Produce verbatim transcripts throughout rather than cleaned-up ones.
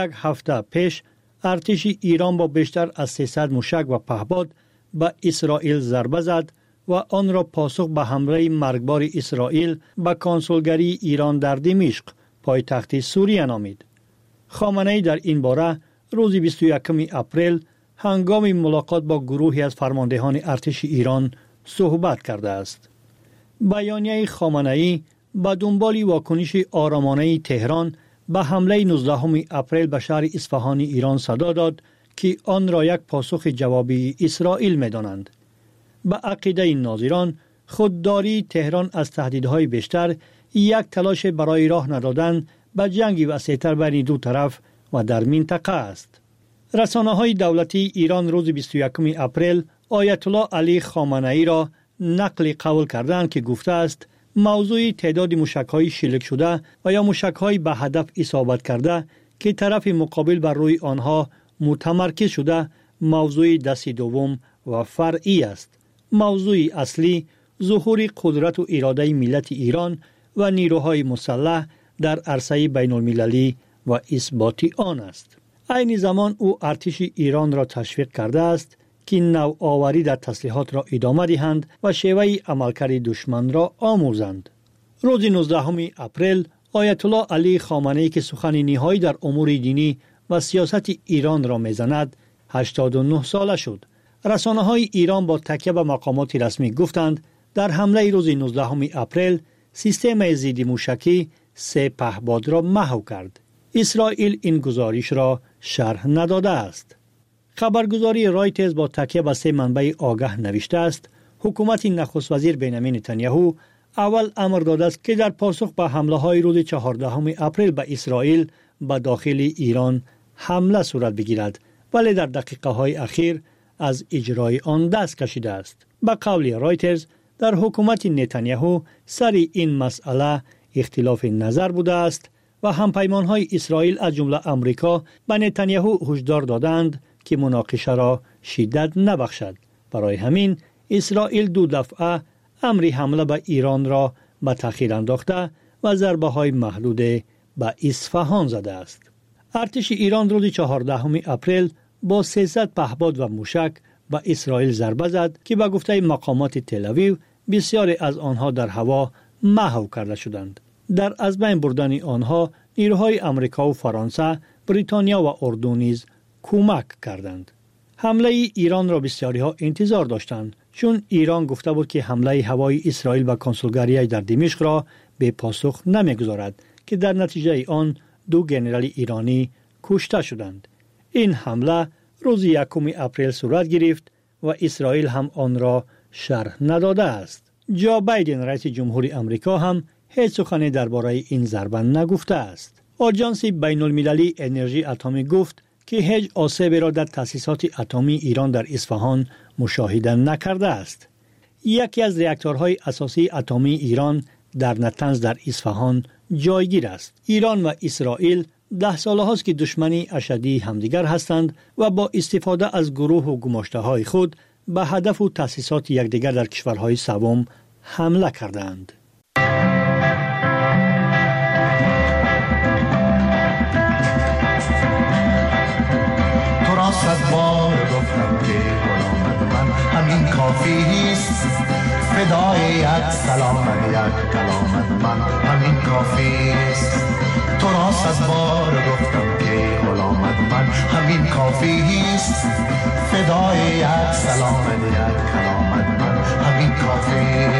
یک هفته پیش ارتش ایران با بیشتر از سیصد موشک و پهپاد به اسرائیل ضربه زد و آن را پاسخ به حمله مرگبار اسرائیل به کنسولگری ایران در دمشق پایتخت سوریه نامید. خامنه‌ای در این باره روز بیست و یکم اپریل هنگام ملاقات با گروهی از فرماندهان ارتش ایران صحبت کرده است. بیانیه خامنه‌ای به دنبال واکنش آرامانه تهران به حمله نوزدهم اپریل به شهر اصفهان ایران صدا داد که آن را یک پاسخ جوابی اسرائیل می‌دانند. به عقیده ناظران خودداری تهران از تهدیدهای بیشتر یک تلاش برای راه ندادن به جنگ وسیع‌تر بین دو طرف و در منطقه است. رسانه‌های دولتی ایران روز بیست و یکم اپریل آیت الله علی خامنه‌ای را نقل قول کردند که گفته است موضوع تعداد موشک‌های شلیک شده و یا موشک‌های به هدف اصابت کرده که طرف مقابل بر روی آنها متمرکز شده موضوع دست دوم و فرعی است. موضوع اصلی ظهور قدرت و اراده ملت ایران و نیروهای مسلح در عرصه بین المللی و اثبات آن است. عین زمان او ارتش ایران را تشویق کرده است که نوآوری در تسلیحات را ادامه دهند و شیوه عملکرد دشمن را آموزند. روز نوزدهم اپریل آیت الله علی خامنه‌ای که سخن نهایی در امور دینی و سیاست ایران را میزند هشتاد و نه ساله شد. رسانه‌های ایران با تکیه به مقامات رسمی گفتند در حمله روز نوزدهم اپریل سیستم ضد موشکی سه پهپاد را محو کرد. اسرائیل این گزارش را شرح نداده است. خبرگزاری رایترز با تکیه به سه منبع آگاه نوشته است حکومت نخست وزیر بنیامین نتانیاهو اول امر داده است که در پاسخ به حمله های روز چهاردهم اپریل به اسرائیل به داخل ایران حمله صورت بگیرد، ولی در دقیقه های اخیر از اجرای آن دست کشیده است. به قول رایترز در حکومت نتانیاهو سر این مسئله اختلاف نظر بوده است و همپیمانهای اسرائیل از جمله آمریکا به نتانیاهو هشدار دادند که مناقشه را شدت نبخشد. برای همین اسرائیل دو دفعه امر حمله به ایران را به تأخیر انداخته و ضربه های محدود به اصفهان زده است. ارتش ایران روز چهاردهم اپریل با سیصد پهپاد و موشک به اسرائیل ضربه زد که به گفته مقامات تل‌آویو بسیاری از آنها در هوا محو کرده شدند. در از بین بردن آنها نیروهای آمریکا و فرانسه، بریتانیا و اردن نیز کمک کردند. حمله ایران را بسیاری ها انتظار داشتند چون ایران گفته بود که حمله هوایی اسرائیل به کنسولگری در دمشق را به پاسخ نمیگذارد که در نتیجه آن دو ژنرال ایرانی کشته شدند. این حمله روز یکم اپریل صورت گرفت و اسرائیل هم آن را شرح نداده است. جو بایدن رئیس جمهوری آمریکا هم هیچ سخنی درباره این ضربه نگفته است. آژانس بین المللی انرژی اتمی گفت که هیچ آسیبی را در تأسیسات اتمی ایران در اصفهان مشاهده نکرده است. یکی از راکتورهای اساسی اتمی ایران در نتنز در اصفهان جایگیر است. ایران و اسرائیل ده ساله هاست که دشمنی اشدی همدیگر هستند و با استفاده از گروه و گماشته های خود به هدف و تأسیسات یکدیگر در کشورهای سوم حمله کردند. صد بار گفتم که غلام من همین کافی است، فدای یک سلام یک کلام من همین کافی است. تو را صد بار گفتم که غلام من همین کافی است، فدای یک سلام یک کلام من همین کافی.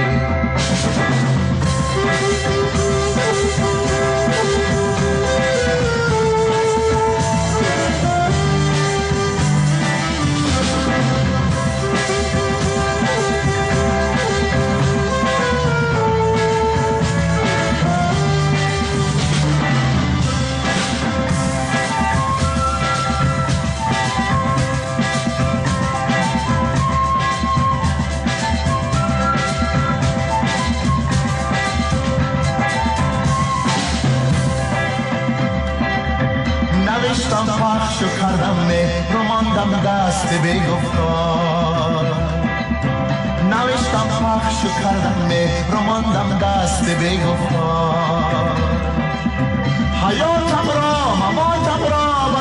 نوشتم پخش و کردم مهر و ماندم دست بگفتار، نوشتم پخش و کردم مهر و ماندم دست بگفتار. حیاتم را مماتم را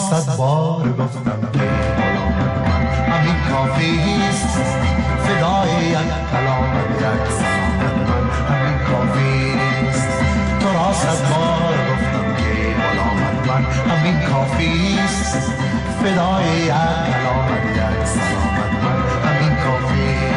صد بار گفتم که غلامت من همین کافیست، فدای یک کلامت یک سلامت من همین کافیست. تو را صد بار گفتم که غلامت من همین کافیست، فدای یک کلامت یک سلامت من همین کافیست.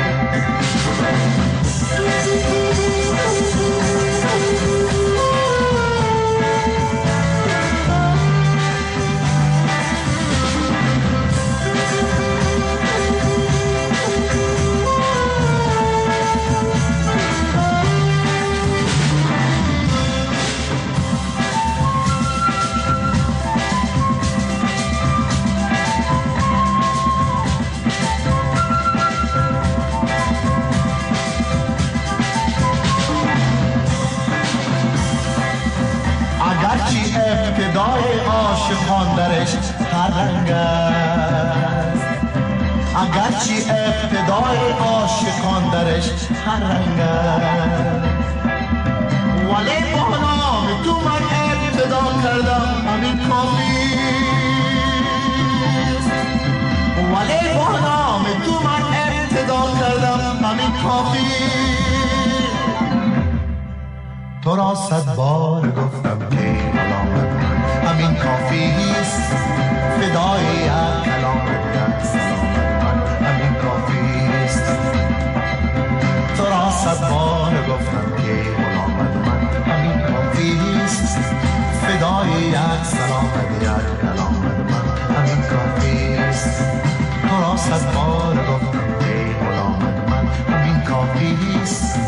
ابتدای عاشقان درش هر رنگ است، اگرچه ابتدای عاشقان درش هر رنگ است، ولی با نام تو من ابتدا کردم همین کافیست، ولی با نام تو من ابتدا کردم همین کافیست. تو را صد بار گفتم که غلامت من همین کافیست، فدای یک کلامت یک سلامت من همین کافیست. تو را صد بار گفتم که غلامت من همین کافیست، فدای یک سلامت یک کلامت من همین کافیست. تو را صد بار گفتم که غلامت من همین کافیست.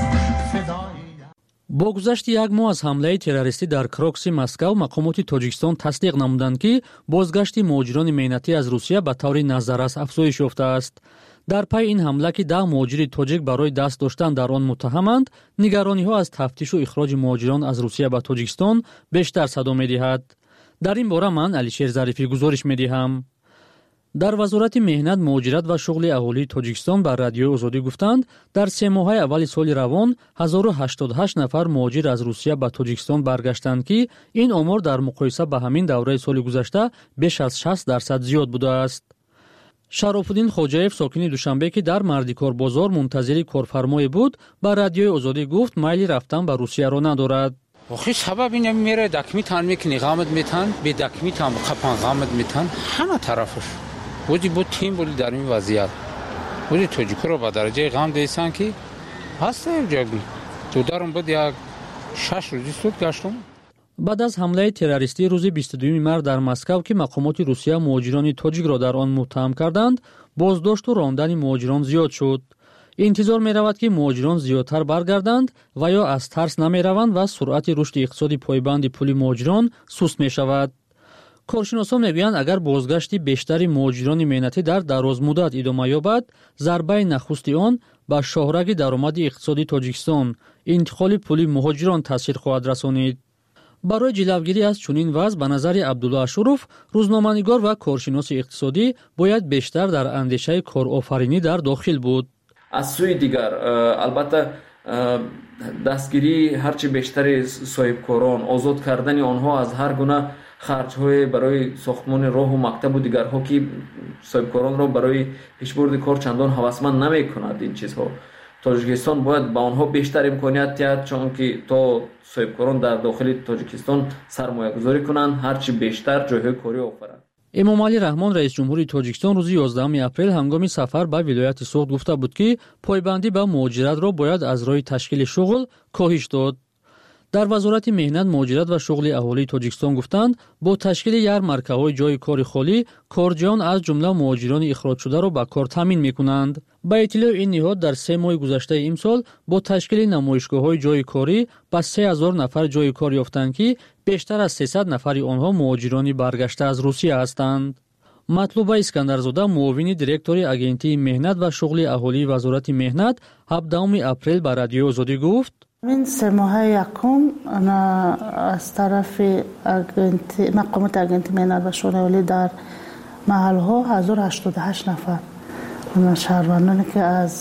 бо гузашти як моҳ аз ҳамлаи террористӣ дар крокси Москав мақомоти Тоҷикистон тасдиқ намуданд, ки бозгашти муҳоҷирони меҳнатӣ аз Русия ба таври назаррас афзоиш ёфтааст. дар пайи ин ҳамла, ки даҳ муҳоҷири тоҷик барои даст доштан дар он муттаҳаманд, нигарониҳо аз тафтишу ихроҷи муҳоҷирон аз Русия ба Тоҷикистон бештар садо медиҳад. дар ин бора ман Алишер Зарифӣ гузориш медиҳам. дар вазорати меҳнат, муҳоҷират ва шуғли аҳолии Тоҷикистон ба Радиои Озодӣ гуфтанд, дар се моҳаи аввали соли равон ҳазору ҳаштоду ҳашт нафар муҳоҷир аз Русия ба Тоҷикистон баргаштанд, ки ин омор дар муқоиса ба ҳамин давраи соли гузашта беш аз шаст дарсад зиёд будааст. Шарофуддин Хоҷаев, сокини Душанбе, ки дар Мардикор бозор мунтазири корфармое буд, ба Радиои Озодӣ гуфт майли рафтан ба Русияро надорад. آخه سبب اینه میره دکمی تن میکنی غامت میتن به دکمی تن قپن غامت میتن همه طرفش بودی بود تیم بودی در این وضعیت بودی توجیکو رو با درجه غام دیسن که هسته جاگی تو دارم بود یک شش روزی سود گشتم. баъд аз ҳамлаи террористӣ рӯзи бисту дуюми март дар Москав, ки мақомоти Русия муҳоҷирони тоҷикро дар он муттаҳам карданд, боздошту рондани муҳоҷирон зиёд шуд. интизор меравад, ки муҳоҷирон зиёдтар баргарданд ва ё аз тарс намераванд ва суръати рушди иқтисоди пойбанди пули муҳоҷирон суст мешавад. коршиносон мегӯянд, агар бозгашти бештари муҳоҷирони меҳнатӣ дар дарозмуддат идома ёбад, зарбаи нахусти он ба шоҳраги даромади иқтисоди Тоҷикистон, интиқоли пули муҳоҷирон таъсир хоҳад расонид. барои ҷилавгирӣ аз чунин вазъ, ба назари Абдулло Ашуров, рӯзноманигор ва коршиноси иқтисодӣ, бояд бештар дар андешаи корофаринӣ дар дохил буд. аз сӯи дигар албатта дастгирӣ ҳарчи бештари соҳибкорон, озод кардани онҳо аз ҳар гуна харҷҳои барои сохтмони роҳу мактабу дигарҳо, ки соҳибкоронро барои пешбурди кор чандон ҳавасманд намекунад. ин чизҳо Тоҷикистон бояд ба онҳо бештар имконият диҳад, чунки то соҳибкорон дар дохили Тоҷикистон сармоягузорӣ кунанд, ҳарчи бештар ҷойҳои корӣ офаранд. эмомалӣ раҳмон, раиси ҷумҳури Тоҷикистон, рӯзи ёздаҳуми апрел ҳангоми сафар ба вилояти Суғд гуфта буд, ки пойбандӣ ба муҳоҷиратро бояд аз роҳи ташкили шуғл коҳиш дод. дар вазорати меҳнат, муҳоҷират ва шуғли аҳолии Тоҷикистон гуфтанд, бо ташкили ярмаркаҳои ҷойи кори холӣ, корҷиён аз ҷумла муҳоҷирони ихроҷшударо ба кор таъмин мекунанд. ба иттилои ин ниҳод, дар се моҳи гузаштаи имсол бо ташкили намоишгоҳҳои ҷойи корӣ ба се ҳазор нафар ҷойи кор ёфтанд, ки бештар аз сесад нафари онҳо муҳоҷирони баргашта аз Русия ҳастанд. матлуба Искандарзода, муовини директори агентии меҳнат ва шуғли аҳолии вазорати меҳнат, ҳабдуми апрел ба Радиои Озодӣ гуфт: این سه ماه یکم از طرف مقامات اگنتی مهنت و شغل اهالی در محل ها هزار و هشتاد و هشت نفر شهروندانی که از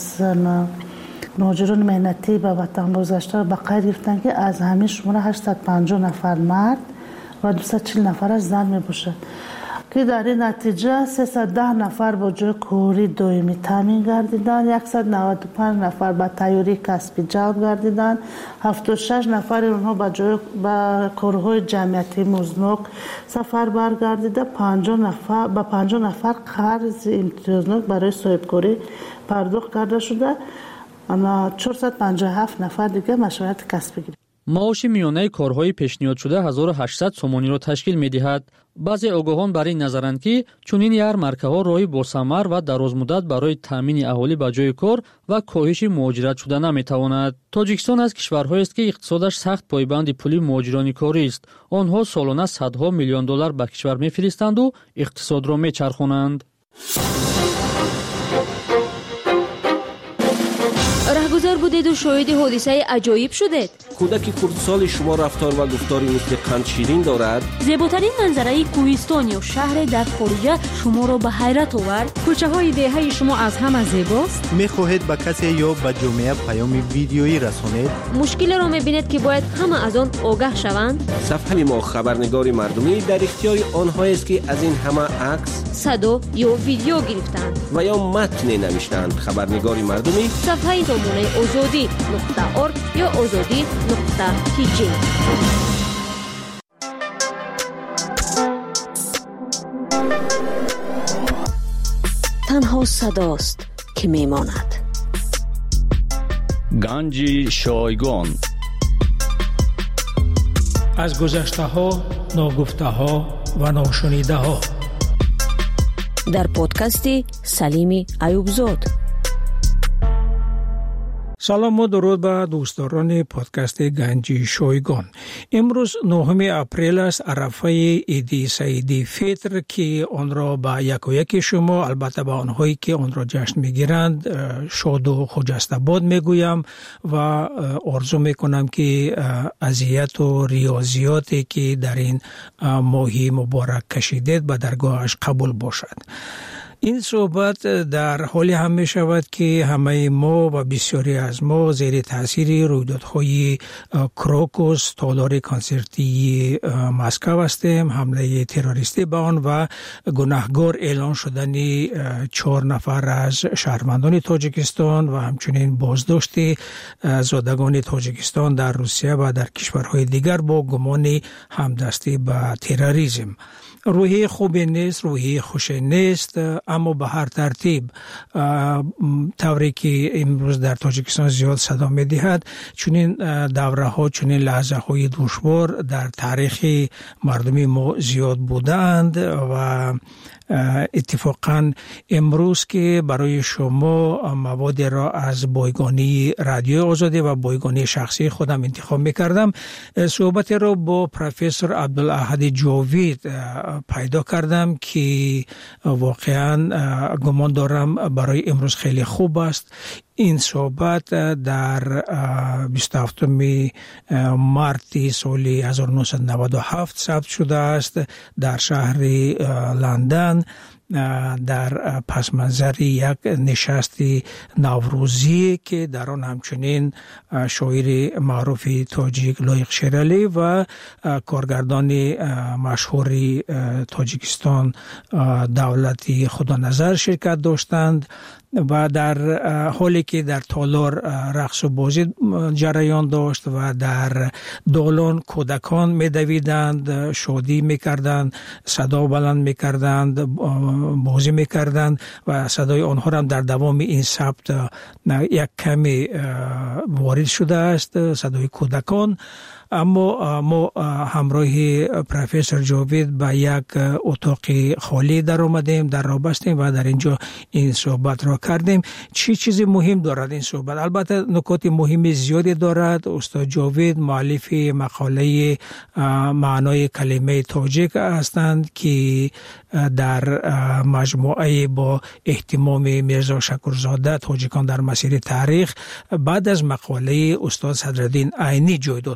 مهاجران مهنتی به وطن بازگشته به قید گرفتن، که از همین شماره هشتصد و پنجاه نفر مرد و دویست و چهل نفرش زن می باشد. که در این نتیجه سیصد و ده نفر با جای کوری دائمی تامین گردیدند، صد و نود و پنج نفر با تیاری کسبی جلب گردیدند، هفتاد و شش نفر اونها با جای با کارهای جمعیتی مزنوک سفر برگردیده، پنجاه نفر با پنجاه نفر قرض امتیازناک برای صاحبکاری پرداخت کرده شده. اما چهارصد و پنجاه و هفت نفر دیگه مشروعیت کسبی گرفت. معاش میانه کارهای پیشنهاد شده هزار و هشتصد سومانی را تشکیل می‌دهد. بعضی آگاهان بر این نظرند که چنین یارمарکаҳо роҳи босамар ва дарозмуддат барои таъмини аҳолӣ ба ҷои кор ва коҳиши муҳоҷират шуда наметавонад. тоҷикистон аз кишварҳоест ки иқтисодаш сахт пойбанди пули муҳоҷирони корист. онҳо солона садҳо миллион доллар ба кишвар мефиристанду иқтисодро мечархонанд. раҳгузар будеду шоҳиди ҳодисаи аҷоиб шудед. кӯдаки хурдсоли шумо рафтор ва гуфтори мисли қандширин дорад? зеботарин манзараи кӯҳистон ё шаҳре дар хориҷа шуморо ба ҳайрат овард? кӯчаҳои деҳаи шумо аз ҳама зебост? мехоҳед ба касе ё ба ҷомеа паёми видеоӣ расонед? мушкилеро мебинед ки бояд ҳама аз он огаҳ шаванд? сафҳаи мо хабарнигори мардумӣ дар ихтиёри онҳоест ки аз ин ҳама акс, садо ё видео гирифтанд ва ё матне навиштанд. хабарнигори мардумӣ сафҳаи номунаи озодӣ нуқта орг ё озодӣ нуқта тж. танҳо садост ки мемонад. ганҷи шойгон. аз гузаштаҳо, ногуфтаҳо ва ношунидаҳо. дар подкасти Салими Аюбзод. салому дуруд ба дӯстдорони подкасти ганҷи шойгон. имрӯз нӯҳуми апрел аст, арафаи иди саиди фитр, ки онро ба якояки шумо, албатта ба онҳое ки онро ҷашн мегиранд, шоду хуҷастабод мегӯям ва орзу мекунам ки азияту риёзиёте ки дар ин моҳи муборак кашидед ба даргоҳаш қабул бошад. این صحبت در حالی هم می شود که همه ما و بسیاری از ما زیر تاثیر رویدادهای کروکوس، تالار کنسرتی مسکو هستیم، حمله تروریستی به آن و گناهکار اعلان شدن چهار نفر از شهروندان تاجیکستان و همچنین بازداشت زادگان تاجیکستان در روسیه و در کشورهای دیگر با گمان همدستی به تروریسم. روحی خوبی نیست، روحی خوشی نیست، اما به هر ترتیب طوری که امروز در تاجیکستان زیاد صدا می دهد، چنین دوره ها، چنین لحظه های دشوار در تاریخ مردمی ما زیاد بودند و اتفاقا امروز که برای شما مواد را از بایگانی رادیو آزادی و بایگانی شخصی خودم انتخاب میکردم، صحبت را با پروفسور عبدالاحد جاوید پیدا کردم که واقعا گمان دارم برای امروز خیلی خوب است. این صحبت در بیست و هفتم مارت سال هزار و نهصد و نود و هفت ثبت شده است در شهر لندن در پس منظر یک نشست نوروزی که در آن همچنین شاعر معروف تاجیک لایق شیرالی و کارگردان مشهور تاجیکستان دولتی خدا نظر شرکت داشتند و در حالی که در تالار رقص و بازی جریان داشت و در دالان کودکان می‌دویدند، شادی می‌کردند، صدا بلند می‌کردند، بازی می‌کردند و صدای آنها هم در دوام این ثبت یک کمی وارد شده است، صدای کودکان. اما ما همراه پروفسور جاوید به یک اتاق خالی در آمدیم، در راه بستیم و در اینجا این صحبت را کردیم. چی چیزی مهم دارد این صحبت؟ البته نکات مهم زیادی دارد. استاد جاوید مؤلف مقاله معنای کلمه تاجیک هستند که در مجموعه با اهتمام میرزا شکرزاده تاجیکان در مسیر تاریخ بعد از مقاله استاد صدرالدین عینی جای داده شده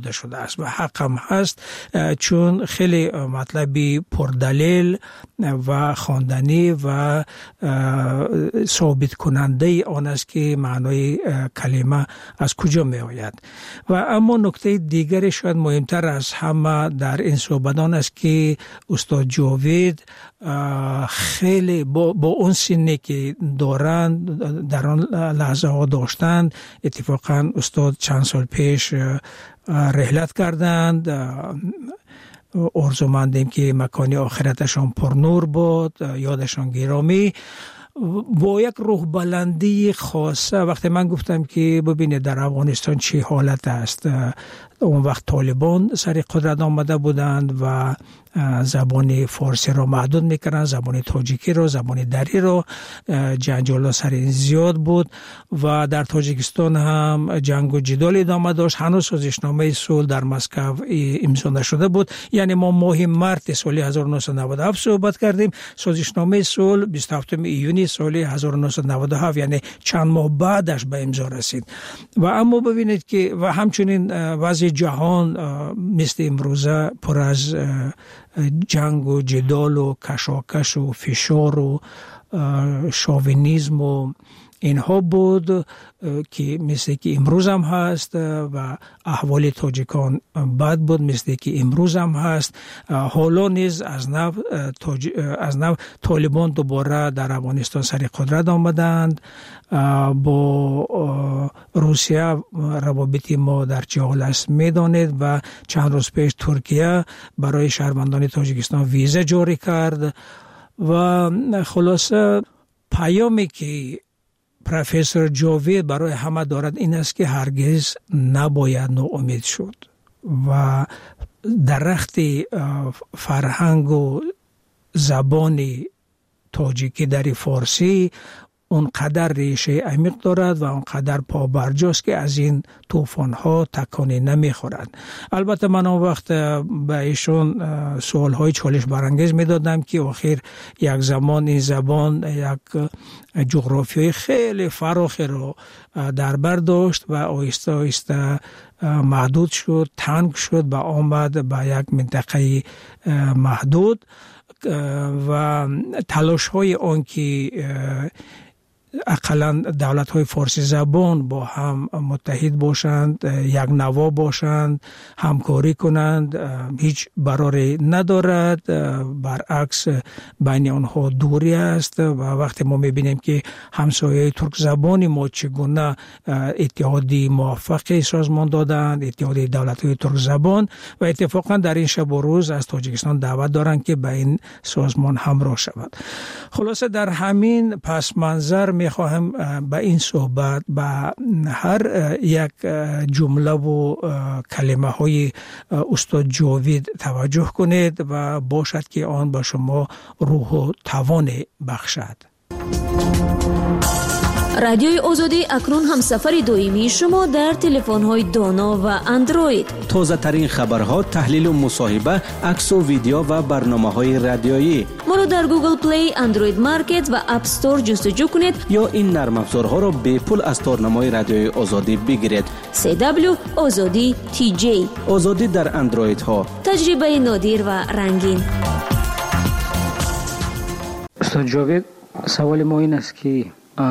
است و حق هم هست، چون خیلی مطلبی پردلیل و خواندنی و ثابت کننده آن است که معنای کلمه از کجا می آید. و اما نکته دیگری شاید مهمتر از همه در این صحبت آن است که استاد جاوید خیلی با, با اون سنی که دارند در آن لحظه ها داشتند، اتفاقا استاد چند سال پیش رحلت کردند، آرزومندیم که مکان آخرتشان پرنور بود، یادشان گرامی، با یک روح بلندی خاصه. وقتی من گفتم که ببینید در افغانستان چه حالت است، اون وقت طالبان سر قدرت آمده بودند و زبان فارسی را محدود میکردند، زبان تاجیکی را، زبان دری را، جنجال سر این زیاد بود و در تاجیکستان هم جنگ و جدال ادامه داشت. هنوز سازشنامه صلح در مسکو امضا نشده بود. یعنی ما ماه مارس سال هزار و نهصد و نود و هفت صحبت کردیم، سازشنامه صلح بیست و هفتم ایونی سال هزار و نهصد و نود و هفت، یعنی چند ماه بعدش به امضا رسید. و اما ببینید که و همچنین وضع جهان مثل امروزه پر از جنگ و جدال و کشاکش و فشار و شاوینیسم و اینها بود که مثل که امروز هم هست و احوال تاجیکان بد بود مثل که امروز هم هست. حالا نیز از نو تاج... از نو طالبان دوباره در افغانستان سر قدرت آمدند. با روسیه روابط ما در چه حال است میدانید و چند روز پیش ترکیه برای شهروندان تاجیکستان ویزا جاری کرد و خلاصه پیامی که پروفسور جاوید برای همه دارد این است که هرگز نباید ناامید شد و درخت فرهنگ و زبان تاجیکی در فارسی اونقدر ریشه عمیق دارد و اونقدر پابرجاست که از این طوفان ها تکانی نمیخورد. البته من اون وقت به ایشون سوال های چالش برانگیز میدادم که آخر یک زمان این زبان یک جغرافیای خیلی فراخی رو در بر داشت و آهسته آهسته محدود شد، تنگ شد و آمد به یک منطقه محدود و تلاش های آن که اقلا دولت های فارسی زبان با هم متحد باشند، یک نوا باشند، همکاری کنند، هیچ براری ندارد، برعکس بین آنها دوری است. و وقتی ما میبینیم که همسایه ترک زبانی ما چگونه اتحادی موفقی سازمان دادند، اتحادی دولت های ترک زبان، و اتفاقا در این شب و روز از تاجیکستان دعوت دارند که به این سازمان همراه شود. خلاصه در همین پس منظر میخواهم به این صحبت به هر یک جمله و کلمه های استاد جاوید توجه کنید و باشد که آن به شما روح و توان بخشد. رادیوی آزادی اکنون هم سفر دویمی شما در تلفن‌های دانا و اندروید. تازه ترین خبرها، تحلیل و مصاحبه، عکس و ویدیو و برنامه‌های رادیویی. ما رو در گوگل پلی، اندروید مارکت و اپ استور جستجو کنید یا این نرم افزارها را به پول از تارنمای رادیوی آزادی بگیرید. سی دبلیو آزادی تی جی. آزادی در اندروید ها. تجربه نادر و رنگین. استاد جاوید، سوال ما این است که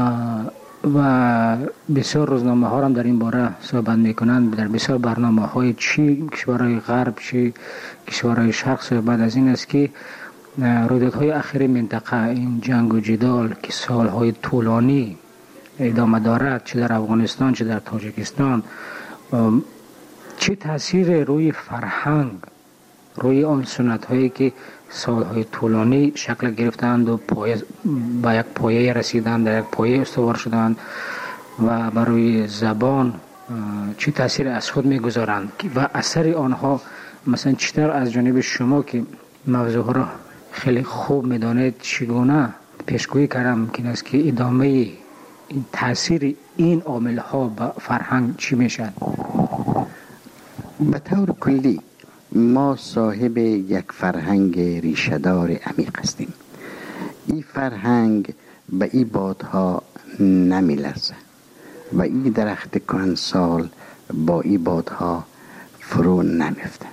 و بسیار روزنامه ها هم در این باره صحبت میکنند، در بسیار برنامه های چی کشورهای غرب چی کشورهای شرق صحبت از این است که رویدادهای اخیر منطقه، این جنگ و جدال که سالهای طولانی ادامه دارد، چه در افغانستان چه در تاجیکستان، چه تاثیر روی فرهنگ، روی آن سنت هایی که سالهای طولانی شکل گرفتند و پایه با یک پایه رسیدند، در یک پایه استوار شدند و برای زبان چه تاثیر از خود میگذارند و اثر آنها مثلا چطور از جانب شما که موضوع را خیلی خوب میدانید چگونه پیشگویی کردم ممکن است که ادامه این تاثیر این عامل ها به فرهنگ چی میشد؟ به طور کلی ما صاحب یک فرهنگ ریشه‌دار عمیق هستیم. این فرهنگ به این بادها نمی‌لرزه و این درخت کهنسال با این بادها فرو نمیفته.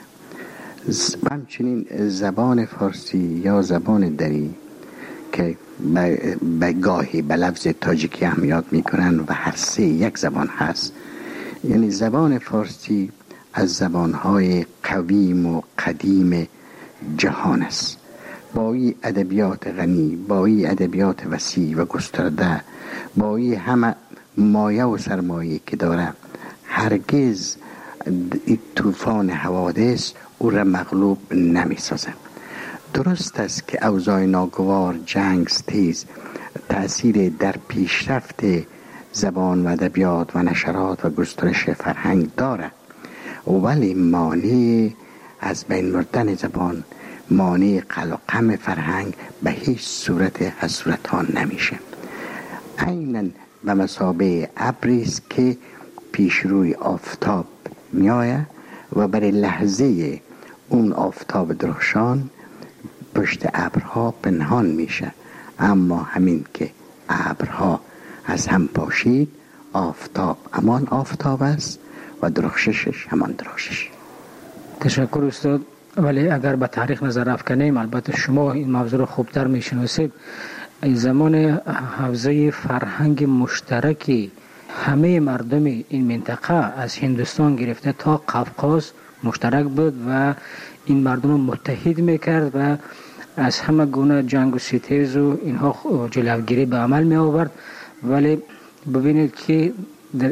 همچنین زبان فارسی یا زبان دری که به گاهی به لفظ تاجیکی هم یاد میکنن و هر سه یک زبان هست، یعنی زبان فارسی از زبانهای قویم و قدیم جهان است، با این ادبیات غنی، با این ادبیات وسیع و گسترده، با این همه مایه و سرمایه که داره، هرگز این طوفان حوادث او را مغلوب نمی سازه. درست است که اوضاع ناگوار، جنگ تیز تأثیر در پیشرفت زبان و ادبیات و نشرات و گسترش فرهنگ داره، ولی مانع از بین بردن زبان، مانع قلقم فرهنگ به هیچ صورت از صورتها نمیشه. عیناً به مثابه ابری است که پیش روی آفتاب میآید و برای لحظه اون آفتاب درخشان پشت ابرها پنهان میشه، اما همین که ابرها از هم پاشید، آفتاب همان آفتاب است و درخششش همان درخشش. تشکر استاد. ولی اگر به تاریخ نظر افکنیم، البته شما این موضوع رو خوبتر میشناسید، این زمان حوزه فرهنگ مشترکی همه مردم این منطقه از هندوستان گرفته تا قفقاز مشترک بود و این مردم رو متحد میکرد و از همه گونه جنگ و ستیز و اینها جلوگیری به عمل می آورد. ولی ببینید که در,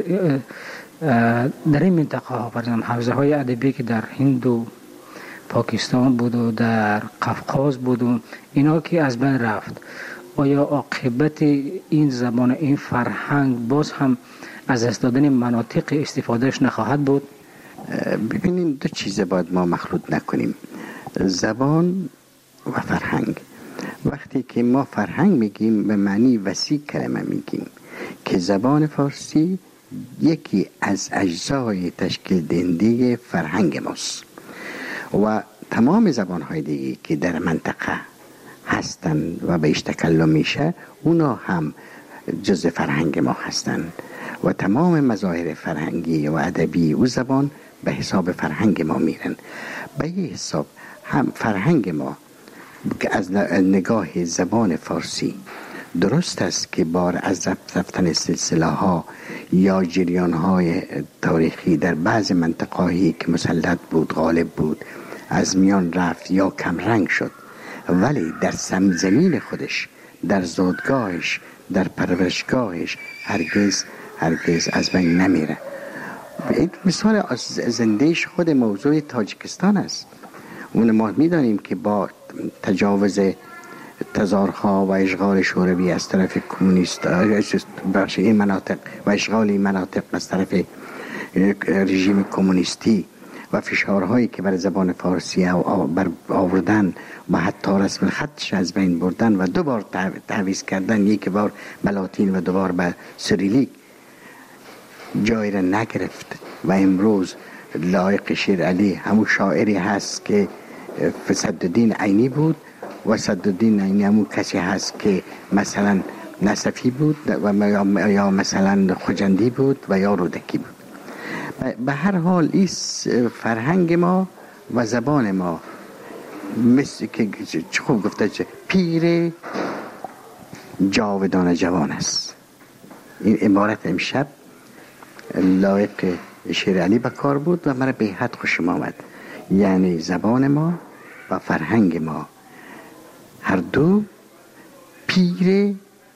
در این منطقه ها فرضاً حوزه های ادبی که در هند و پاکستان بود و در قفقاز بود و اینا که از بین رفت، آیا عاقبت این زبان، این فرهنگ باز هم از دست دادن مناطق استفادهش نخواهد بود؟ ببینیم دو چیز باید ما مخلوط نکنیم، زبان و فرهنگ. وقتی که ما فرهنگ میگیم به معنی وسیع کلمه میگیم که زبان فارسی یکی از اجزای تشکیل دهنده فرهنگ ماست و تمام زبانهای دیگه که در منطقه هستند و بهش تکلم میشه اونا هم جزء فرهنگ ما هستند و تمام مظاهر فرهنگی و ادبی و زبان به حساب فرهنگ ما میرن. به یه حساب هم فرهنگ ما که از نگاه زبان فارسی درست است که بار از رفتن سلسله ها یا جریان های تاریخی در بعض منطقه‌ای که مسلط بود، غالب بود، از میان رفت یا کم رنگ شد، ولی در سمزمین خودش، در زادگاهش، در پرورشگاهش هرگز هرگز از بین نمیره. این مثال زندهش خود موضوع تاجیکستان است. اون ما میدانیم که با تجاوز تزارها و اشغال شوروی از طرف کمونیست بخش این مناطق و اشغال این مناطق از طرف رژیم کمونیستی و فشارهایی که بر زبان فارسی بر آوردن و حتی رسم خطش از بین بردن و دو بار تعویض کردن، یک بار به لاتین و دو بار به سریلیک، جای را نگرفت و امروز لایق شیر علی همون شاعری هست که صدالدین عینی بود و صدالدین عینی همون کسی هست که مثلا نصفی بود و یا مثلا خجندی بود و یا رودکی بود. به هر حال این فرهنگ ما و زبان ما مثل که چه خوب گفته چه پیر جاودان جوان است. این عبارت امشب لایق شیر علی بکار بود و مرا به حد خوشم آمد. یعنی زبان ما و فرهنگ ما هر دو پیر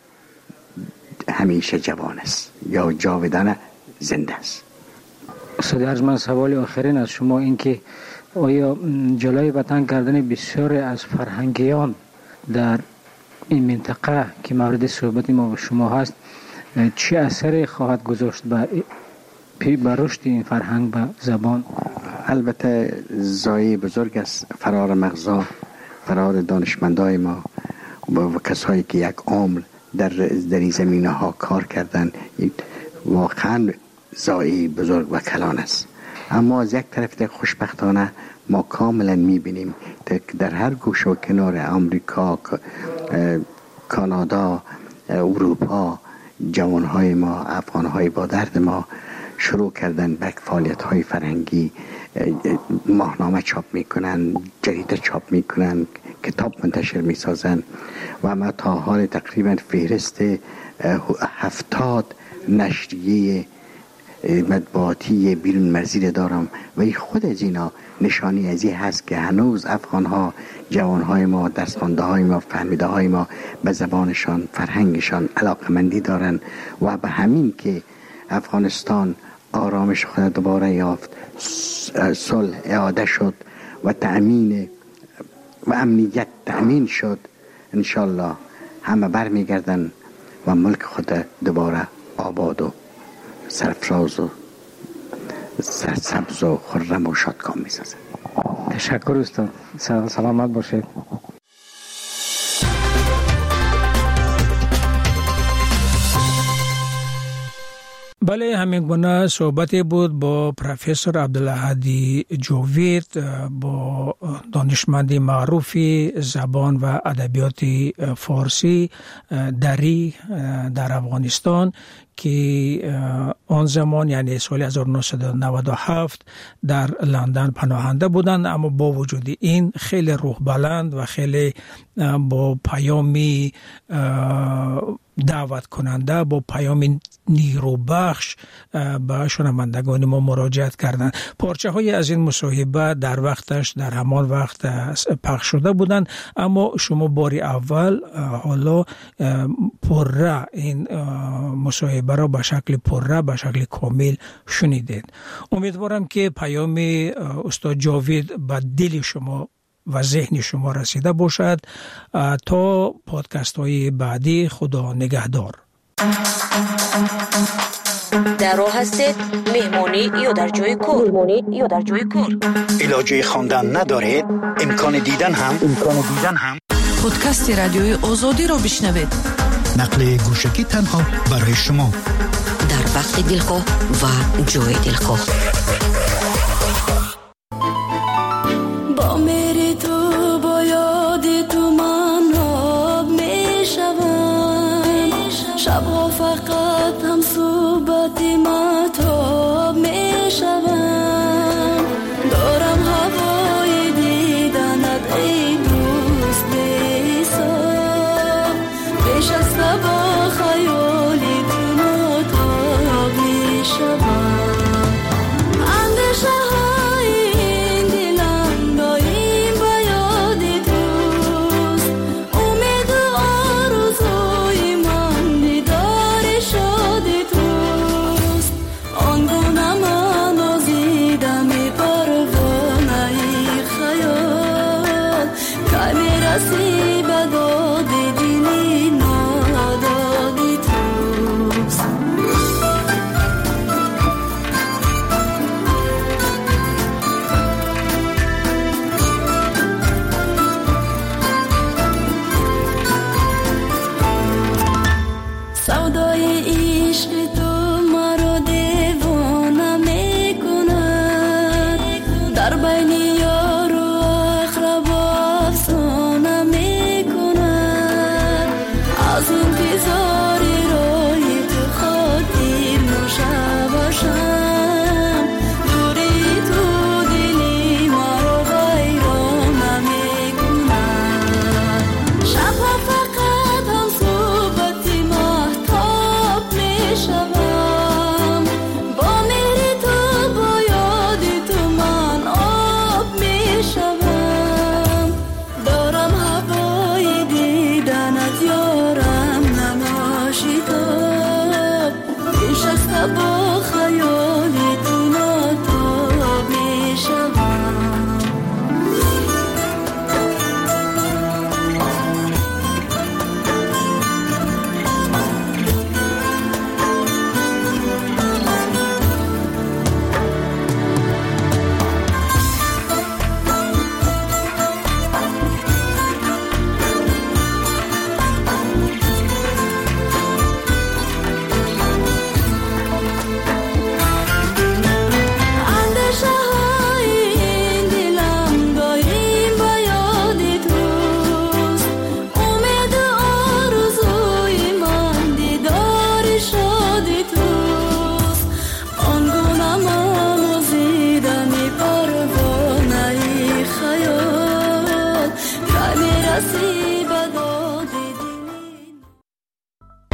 همیشه جوان است یا جاودان زنده است. استاد ارجمند، سوال آخرین از شما این که آیا جلوی وطن کردن بسیاری از فرهنگیان در این منطقه که مورد صحبت ما و شما هست چه اثری خواهد گذاشت به به رشد این فرهنگ و زبان؟ البته زایی بزرگ است، فرار مغزا، فرار دانشمندای ما و کسایی که یک عمر در در این زمینه ها کار کردن، واقعا زایی بزرگ و کلان است. اما از یک طرف خوشبختانه ما کاملا میبینیم در هر گوشه و کنار آمریکا، کانادا، اروپا، جوانهای ما، افغانهای با درد ما شروع کردن به فعالیت های فرهنگی، ماهنامه چاپ میکنن، جریده چاپ میکنن، کتاب منتشر میسازن و ما تا حال تقریبا فهرست هفتاد نشریه مطبوعاتی بیرون مرزی دارم و این خود از اینا نشانی از این هست که هنوز افغان ها، جوان های ما، درس خوانده های ما، فهمیده های ما به زبانشان، فرهنگشان علاقمندی دارن و به همین که افغانستان آرامش خود دوباره یافت، صلح اعاده شد و تأمین و امنیت تأمین شد، انشالله همه برمیگردن و ملک خود دوباره آباد و سرفراز و سرسبز و خرم و شادکام میسازن. تشکر استاد، سلامت باشید. بله، همین گونه صحبتی بود با پروفسور عبدالهادی جاوید، با دانشمند معروفی زبان و ادبیات فارسی دری در افغانستان که آن زمان یعنی سال هزار و نهصد و نود و هفت در لندن پناهنده بودند، اما با وجود این خیلی روح بلند و خیلی با پیامی دعوت کننده، با پیام نیروبخش به شنوندگان ما مراجعت کردند. پارچه های از این مصاحبه در وقتش در همان وقت پخش شده بودند، اما شما باری اول حالا پره این مصاحبه را به شکل پره، به شکل کامل شنیدید. امیدوارم که پیام استاد جاوید به دل شما و ذهن شما رسیده باشد. تا پادکست های بعدی، خدا نگهدار. در راه هستید، مهمانی یا در جای کار، مهمانی یا در جای کار، علاجه خواندن ندارید، امکان دیدن هم امکان دیدن هم پادکست رادیوی آزادی را بشنوید. نقل گوشکی تنها برای شما در وقت دلخواه و جای دلخواه. با میری تو، با یادی تو من آب می شوم، شبها فقط هم صحبت مطاب می شوم، دارم هوای دیدنت ای دوست بی‌حساب، پیش از با خیالی تو مطاب می شوم، اندیشه های این دلم دایم با یاد توست، امید و آرزوی من دیدار شاد توست، آنگونه من آزیدم پروانه خیال، که میرسی به داد دلی نادادی توست. سودای عشق تو